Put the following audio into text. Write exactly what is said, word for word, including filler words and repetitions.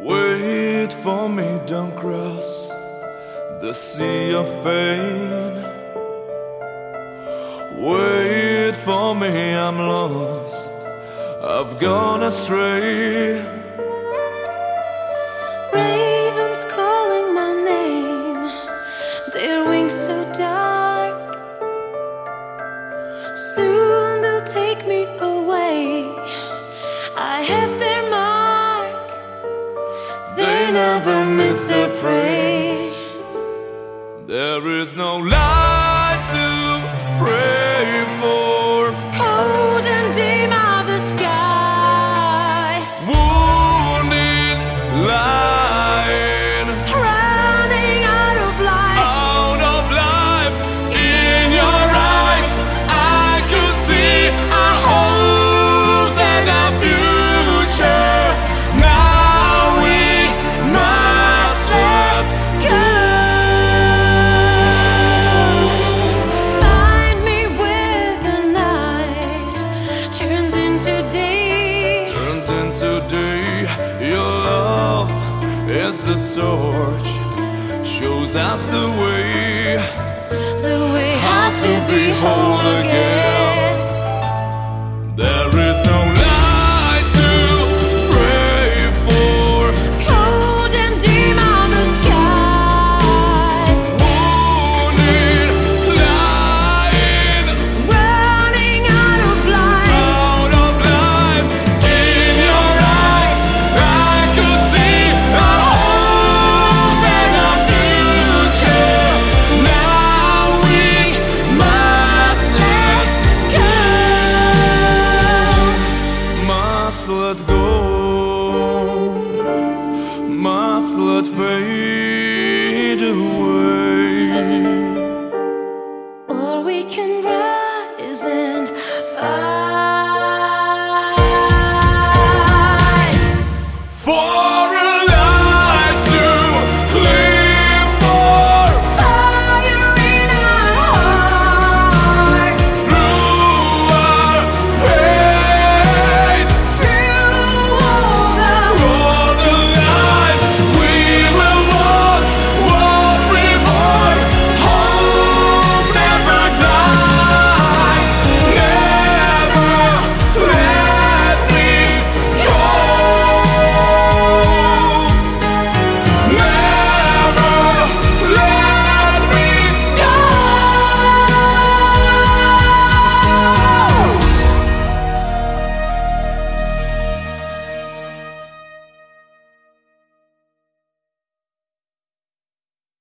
Wait for me, don't cross the sea of pain. Wait for me, I'm lost, I've gone astray. Ravens calling my name, their wings so dark. Soon they'll take me away, I have their mark. They never miss their prey. There is no light to pray for. Cold and dim are the skies. Wounded, lying, Running out of life. out of life. In your eyes I could see our hopes and our future. Now we must let go. Find me where the night turns into day. Turns into day. Your love is a torch, shows us the way, The way how to be whole again. There is no light to pray for. Cold and dim are the skies. Wounded, lying, Running out of life. out of life. In your eyes I could see our hopes and our future. Now we must let Go. Must let go, must let fade.